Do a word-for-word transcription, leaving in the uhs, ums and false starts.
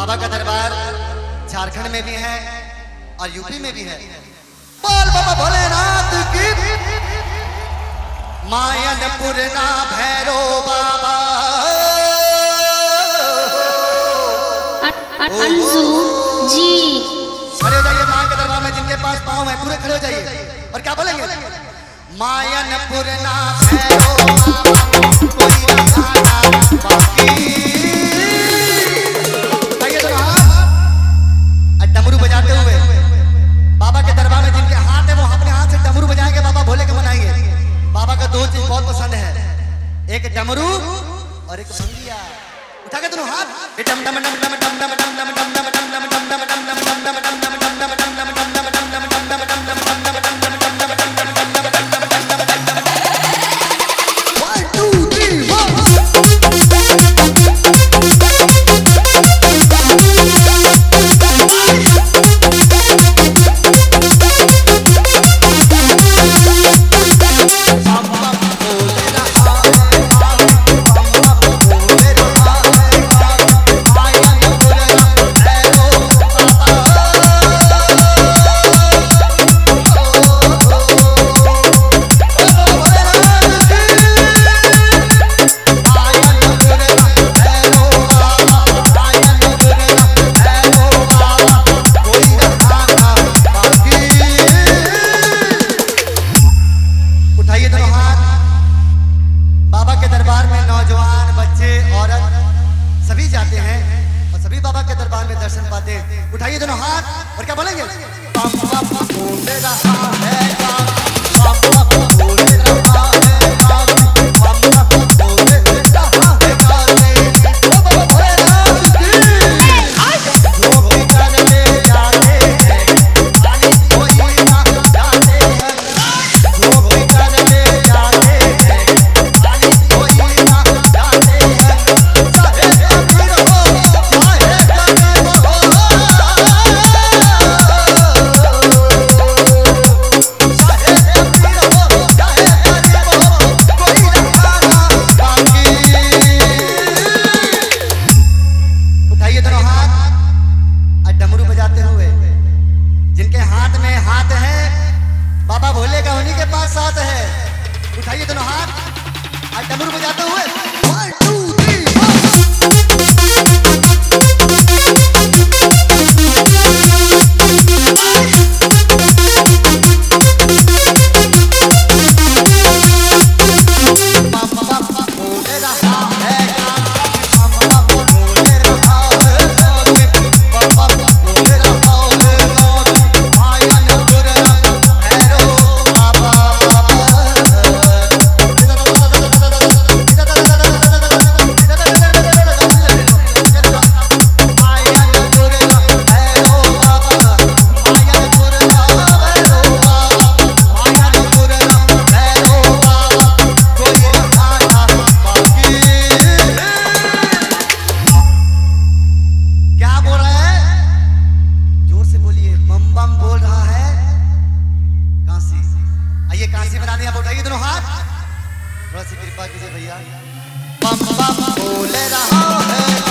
बाबा का दरबार झारखंड में भी है और यूपी में भी है। बोल बाबा भोलेनाथ की। मायनपुर ना भैरो बाबा अंजू जी खड़े हो जाइए मां के दरबार में। जिनके पास पाँव है पूरे खड़े हो जाइए और क्या बोलेंगे? मायनपुर ना भैरो बाबा कोई ना बाकी। डमरू बजाते हुए बाबा के दरबार में जिनके हाथ है वो अपने हाथ से डमरू बजाएंगे, बाबा भोले के मनाएंगे। बाबा का दो चीज बहुत पसंद है, एक डमरू और एक भंगिया। उठा के दोनों हाथ डम डम डम डम डम डम डम डम डम डम डम डम डम डम डम उठाइए दोनों हाथ और क्या बोलेंगे? बम बम भोले रहा है काम, बम बम भोले रहा है काम, बम बम भोले रहा है गाने। ओ बाबा भोलेनाथ की। जो भी करने जाते हैं पानी कोई ना जाते हैं, जो भी करने जाते हैं पानी कोई ना जाते हैं। चाहे अमीर हो चाहे गरीब हो उठाइए दोनों हाथ और डमरू बजाते हुए वन टू थ्री उठाइए दोनों हाथ, थोड़ा सी कृपा कीजिए भैया। बम बम बोले रहा है